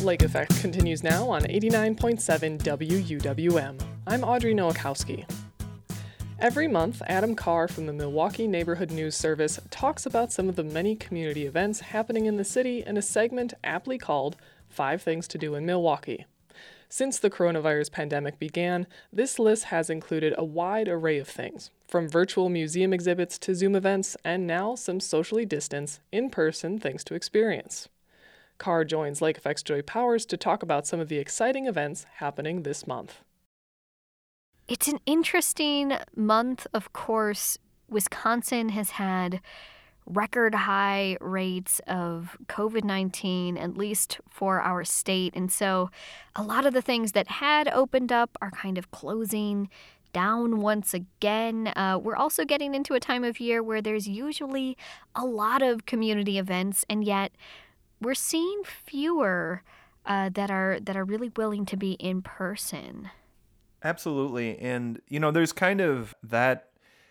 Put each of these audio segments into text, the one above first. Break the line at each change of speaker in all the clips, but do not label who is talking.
Lake Effect continues now on 89.7 WUWM. I'm Audrey Nowakowski. Every month, Adam Carr from the Milwaukee Neighborhood News Service talks about some of the many community events happening in the city in a segment aptly called 5 Things to Do in Milwaukee. Since the coronavirus pandemic began, this list has included a wide array of things, from virtual museum exhibits to Zoom events, and now some socially distanced, in-person things to experience. Carr joins Lake Effect's Joy Powers to talk about some of the exciting events happening this month.
It's an interesting month, of course. Wisconsin has had record high rates of COVID-19, at least for our state. And so a lot of the things that had opened up are kind of closing down once again. We're also getting into a time of year where there's usually a lot of community events, and yet we're seeing fewer that are really willing to be in person.
Absolutely. And, there's kind of that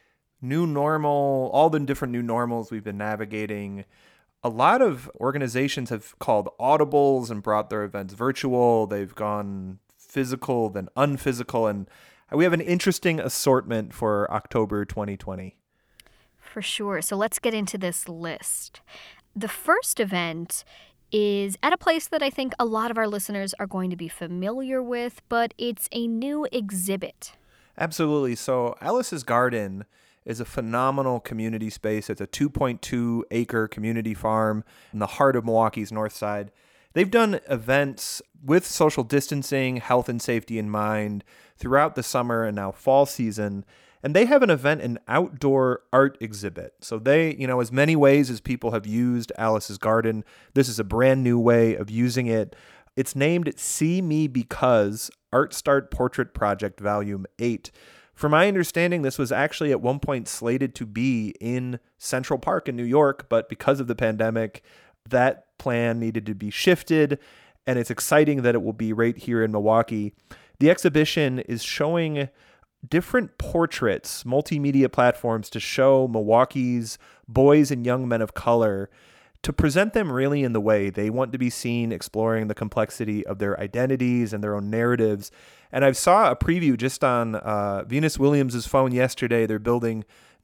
new normal, all the different new normals we've been navigating. A lot of organizations have called audibles and brought their events virtual. They've gone physical, then unphysical. And we have an interesting assortment for October 2020.
For sure. So let's get into this list. The first event is at a place that I think a lot of our listeners are going to be familiar with, but it's a new exhibit.
Absolutely. So Alice's Garden is a phenomenal community space. It's a 2.2-acre community farm in the heart of Milwaukee's north side. They've done events with social distancing, health and safety in mind throughout the summer and now fall season. And they have an outdoor art exhibit. So they, as many ways as people have used Alice's Garden, this is a brand new way of using it. It's named See Me Because Art Start Portrait Project Volume 8. From my understanding, this was actually at one point slated to be in Central Park in New York, but because of the pandemic, that plan needed to be shifted, and it's exciting that it will be right here in Milwaukee. The exhibition is showing different portraits, multimedia platforms to show Milwaukee's boys and young men of color, to present them really in the way they want to be seen, exploring the complexity of their identities and their own narratives. And I saw a preview just on Venus Williams' phone yesterday. They're building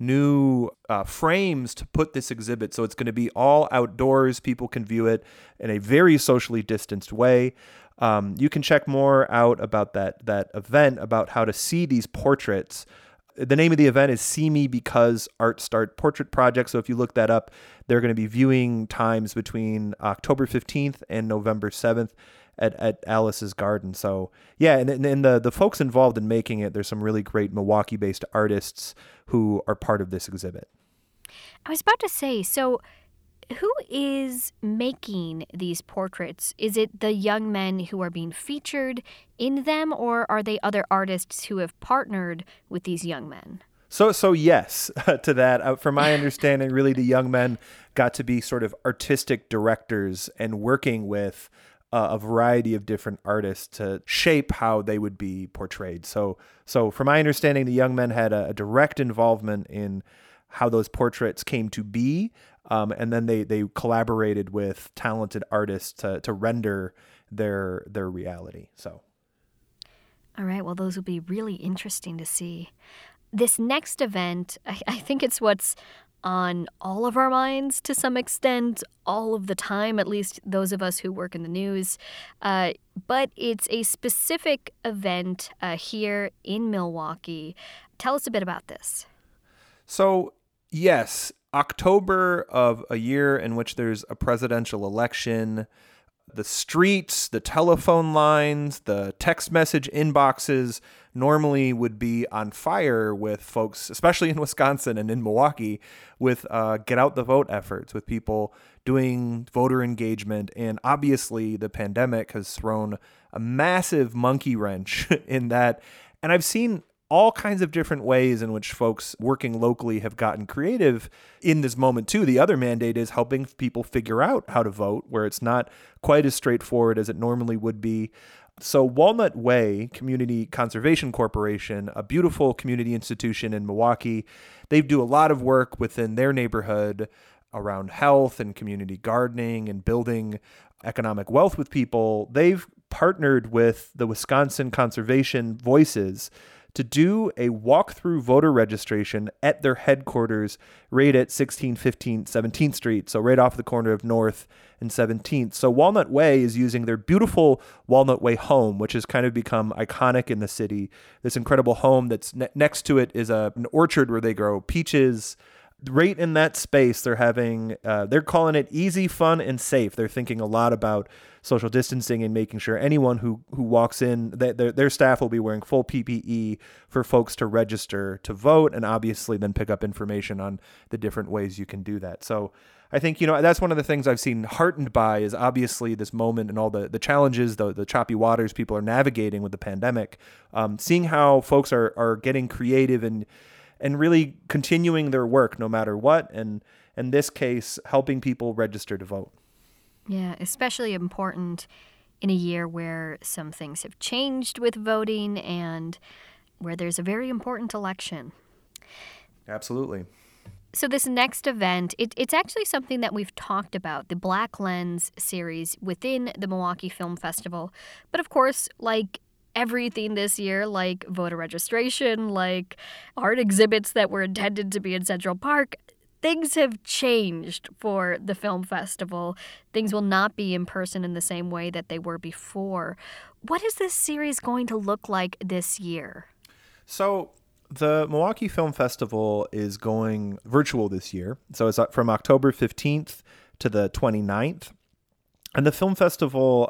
new frames to put this exhibit. So it's going to be all outdoors. People can view it in a very socially distanced way. You can check more out about that event, about how to see these portraits. The name of the event is See Me Because Art Start Portrait Project. So if you look that up, they're going to be viewing times between October 15th and November 7th at Alice's Garden. So yeah, and the folks involved in making it, there's some really great Milwaukee-based artists who are part of this exhibit.
I was about to say, so who is making these portraits? Is it the young men who are being featured in them, or are they other artists who have partnered with these young men?
So yes, to that. From my understanding, really the young men got to be sort of artistic directors and working with a variety of different artists to shape how they would be portrayed. So from my understanding, the young men had a direct involvement in how those portraits came to be. And then they collaborated with talented artists to render their reality. So,
all right. Well, those will be really interesting to see. This next event, I think it's what's on all of our minds to some extent, all of the time, at least those of us who work in the news. But it's a specific event here in Milwaukee. Tell us a bit about this.
So, yes. October of a year in which there's a presidential election, the streets, the telephone lines, the text message inboxes normally would be on fire with folks, especially in Wisconsin and in Milwaukee, with get out the vote efforts, with people doing voter engagement. And obviously the pandemic has thrown a massive monkey wrench in that. And I've seen all kinds of different ways in which folks working locally have gotten creative in this moment too. The other mandate is helping people figure out how to vote, where it's not quite as straightforward as it normally would be. So Walnut Way Community Conservation Corporation, a beautiful community institution in Milwaukee, they do a lot of work within their neighborhood around health and community gardening and building economic wealth with people, they've partnered with the Wisconsin Conservation Voices to do a walkthrough voter registration at their headquarters right at 1615 17th Street, so right off the corner of North and 17th. So Walnut Way is using their beautiful Walnut Way home, which has kind of become iconic in the city. This incredible home that's next to it is an orchard where they grow peaches. Right in that space, they're calling it easy, fun, and safe. They're thinking a lot about social distancing and making sure anyone who walks in, their staff will be wearing full PPE for folks to register to vote, and obviously then pick up information on the different ways you can do that. So I think, that's one of the things I've seen heartened by is obviously this moment and all the challenges, the choppy waters people are navigating with the pandemic, seeing how folks are getting creative and really continuing their work no matter what, and in this case, helping people register to vote.
Yeah, especially important in a year where some things have changed with voting and where there's a very important election.
Absolutely.
So this next event, it's actually something that we've talked about, the Black Lens series within the Milwaukee Film Festival. But of course, like everything this year, like voter registration, like art exhibits that were intended to be in Central Park, things have changed for the film festival. Things will not be in person in the same way that they were before. What is this series going to look like this year?
So the Milwaukee Film Festival is going virtual this year. So it's from October 15th to the 29th. And the film festival,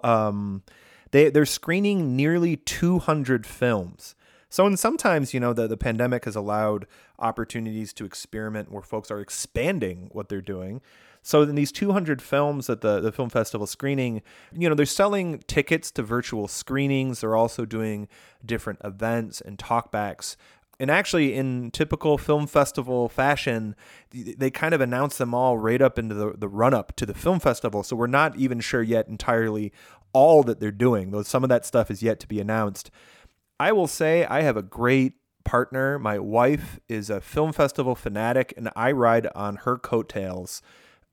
they're screening nearly 200 films. So, and sometimes, the pandemic has allowed opportunities to experiment where folks are expanding what they're doing. So in these 200 films that the film festival screening, they're selling tickets to virtual screenings. They're also doing different events and talkbacks. And actually, in typical film festival fashion, they kind of announce them all right up into the run-up to the film festival. So we're not even sure yet entirely all that they're doing, though some of that stuff is yet to be announced. I will say I have a great partner. My wife is a film festival fanatic, and I ride on her coattails.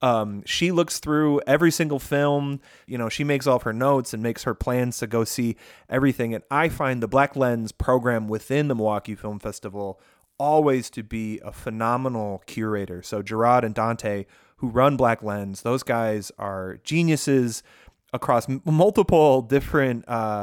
She looks through every single film. She makes all of her notes and makes her plans to go see everything. And I find the Black Lens program within the Milwaukee Film Festival always to be a phenomenal curator. So Gerard and Dante, who run Black Lens, those guys are geniuses across multiple different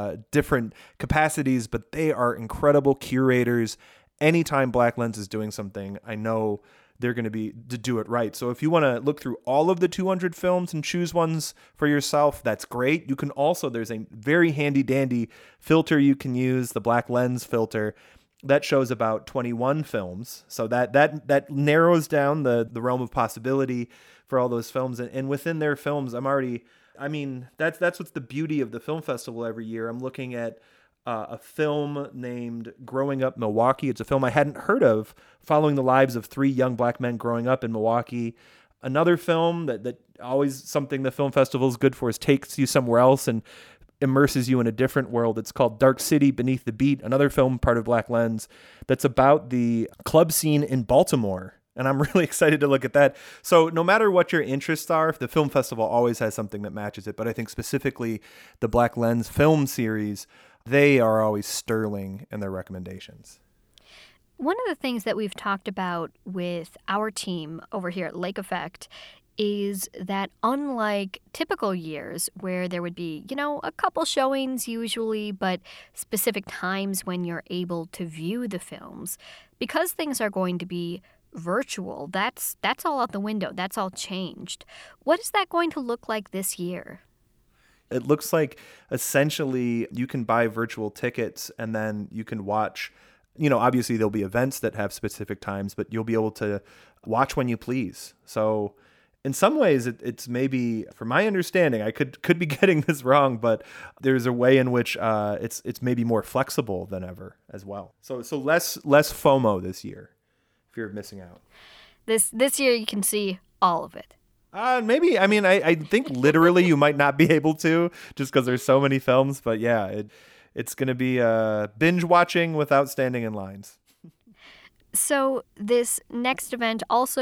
capacities, but they are incredible curators. Anytime Black Lens is doing something, I know they're going to do it right. So if you want to look through all of the 200 films and choose ones for yourself, that's great. You can also, there's a very handy dandy filter you can use, the Black Lens filter, that shows about 21 films. So that narrows down the realm of possibility for all those films. And within their films, that's what's the beauty of the film festival every year. I'm looking at a film named Growing Up Milwaukee. It's a film I hadn't heard of, following the lives of 3 young black men growing up in Milwaukee. Another film that always something the film festival is good for is takes you somewhere else and immerses you in a different world. It's called Dark City Beneath the Beat, another film part of Black Lens that's about the club scene in Baltimore. And I'm really excited to look at that. So no matter what your interests are, the film festival always has something that matches it. But I think specifically the Black Lens film series, they are always sterling in their recommendations.
One of the things that we've talked about with our team over here at Lake Effect is that unlike typical years where there would be, a couple showings usually, but specific times when you're able to view the films, because things are going to be virtual, that's all out the window. That's all changed. What is that going to look like this year?
It looks like essentially you can buy virtual tickets and then you can watch, obviously there'll be events that have specific times, but you'll be able to watch when you please. So in some ways it's maybe, from my understanding, I could be getting this wrong, but there's a way in which it's maybe more flexible than ever as well. So less FOMO this year. Fear of missing out.
This year you can see all of it.
Maybe. I think literally you might not be able to just because there's so many films. But yeah, it's going to be binge watching without standing in lines.
So this next event also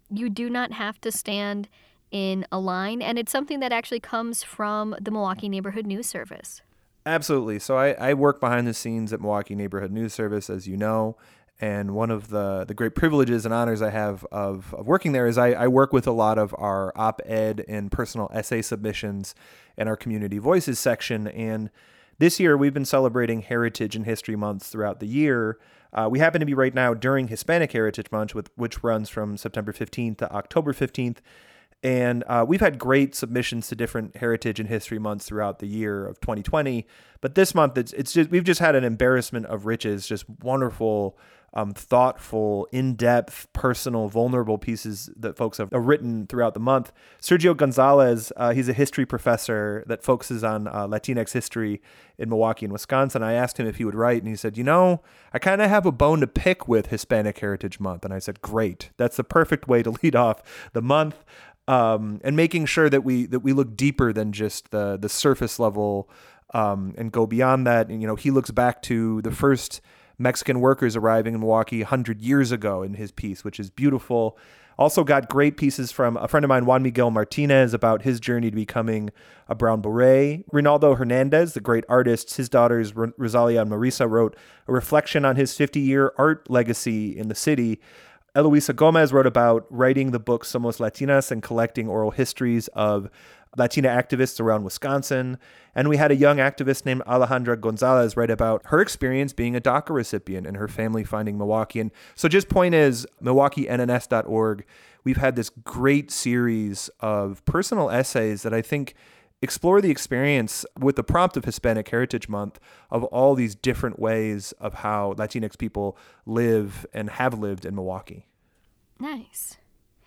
You do not have to stand in a line, and it's something that actually comes from the Milwaukee Neighborhood News Service.
Absolutely. So I work behind the scenes at Milwaukee Neighborhood News Service, as you know. And one of the great privileges and honors I have of working there is I work with a lot of our op-ed and personal essay submissions in our Community Voices section. And this year we've been celebrating Heritage and History Months throughout the year. We happen to be right now during Hispanic Heritage Month, which runs from September 15th to October 15th. And we've had great submissions to different heritage and history months throughout the year of 2020. But this month, we've just had an embarrassment of riches, just wonderful, thoughtful, in-depth, personal, vulnerable pieces that folks have written throughout the month. Sergio Gonzalez, he's a history professor that focuses on Latinx history in Milwaukee and Wisconsin. I asked him if he would write, and he said, I kind of have a bone to pick with Hispanic Heritage Month. And I said, great. That's the perfect way to lead off the month. And making sure that we look deeper than just the surface level, and go beyond that. And, he looks back to the first Mexican workers arriving in Milwaukee 100 years ago in his piece, which is beautiful. Also got great pieces from a friend of mine, Juan Miguel Martinez, about his journey to becoming a Brown Beret. Rinaldo Hernandez, the great artist, his daughters, Rosalia and Marisa, wrote a reflection on his 50-year art legacy in the city. Eloisa Gomez wrote about writing the book Somos Latinas and collecting oral histories of Latina activists around Wisconsin. And we had a young activist named Alejandra Gonzalez write about her experience being a DACA recipient and her family finding Milwaukee. And so just point is, MilwaukeeNNS.org, we've had this great series of personal essays that I think explore the experience with the prompt of Hispanic Heritage Month of all these different ways of how Latinx people live and have lived in Milwaukee.
Nice.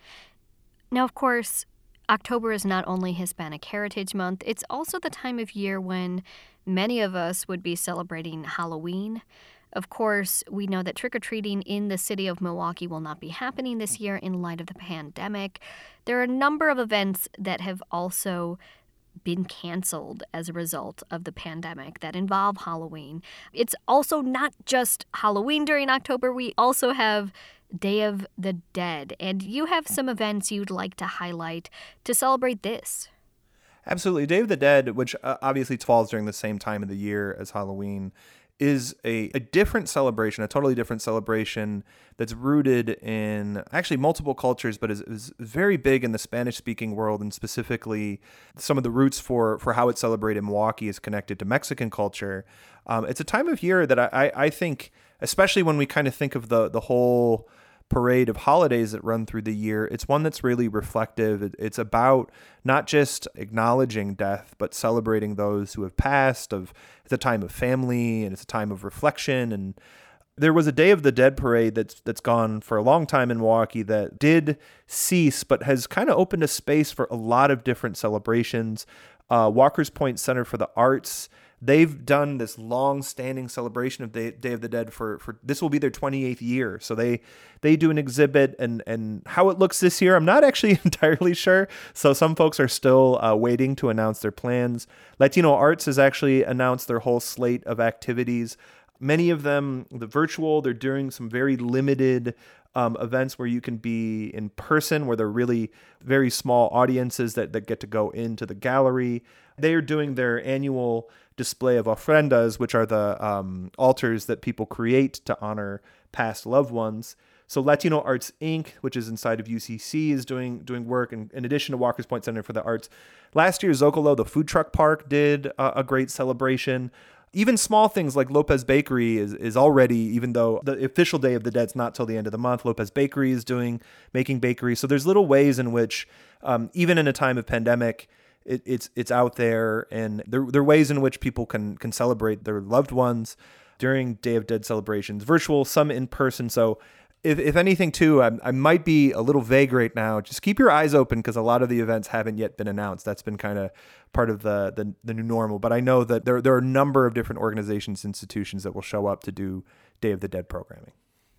Now, of course, October is not only Hispanic Heritage Month, it's also the time of year when many of us would be celebrating Halloween. Of course, we know that trick-or-treating in the city of Milwaukee will not be happening this year in light of the pandemic. There are a number of events that have also been canceled as a result of the pandemic that involve Halloween. It's also not just Halloween during October. We also have Day of the Dead, and you have some events you'd like to highlight to celebrate this.
Absolutely. Day of the Dead, which obviously falls during the same time of the year as Halloween, is a different celebration, a totally different celebration that's rooted in actually multiple cultures, but is very big in the Spanish-speaking world, and specifically some of the roots for how it's celebrated in Milwaukee is connected to Mexican culture. It's a time of year that I think, especially when we kind of think of the whole parade of holidays that run through the year, it's one that's really reflective. It's about not just acknowledging death, but celebrating those who have passed. It's a time of family, and it's a time of reflection. And there was a Day of the Dead parade that's gone for a long time in Milwaukee that did cease, but has kind of opened a space for a lot of different celebrations. Walker's Point Center for the Arts, they've done this long-standing celebration of Day of the Dead for this will be their 28th year. So they do an exhibit, and how it looks this year, I'm not actually entirely sure. So some folks are still waiting to announce their plans. Latino Arts has actually announced their whole slate of activities. Many of them, the virtual, they're doing some very limited events where you can be in person, where they're really very small audiences that get to go into the gallery. They are doing their annual display of ofrendas, which are the altars that people create to honor past loved ones. So Latino Arts Inc., which is inside of UCC, is doing work in addition to Walker's Point Center for the Arts. Last year, Zocalo, the food truck park, did a great celebration. Even small things like Lopez Bakery is already, even though the official Day of the Dead's not till the end of the month, Lopez Bakery is making bakery. So there's little ways in which, even in a time of pandemic, it's out there, and there are ways in which people can celebrate their loved ones during Day of Dead celebrations, virtual, some in person. So if anything, too, I might be a little vague right now. Just keep your eyes open, because a lot of the events haven't yet been announced. That's been kind of part of the new normal. But I know that there are a number of different organizations, institutions that will show up to do Day of the Dead programming.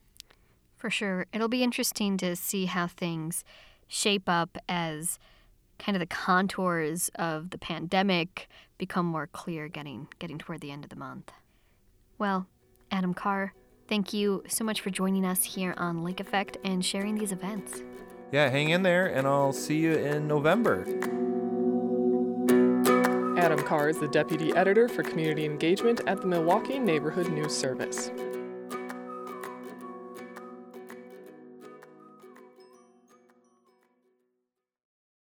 For sure. It'll be interesting to see how things shape up as kind of the contours of the pandemic become more clear getting toward the end of the month. Well, Adam Carr, thank you so much for joining us here on Lake Effect and sharing these events.
Yeah, hang in there, and I'll see you in November.
Adam Carr is the Deputy Editor for Community Engagement at the Milwaukee Neighborhood News Service.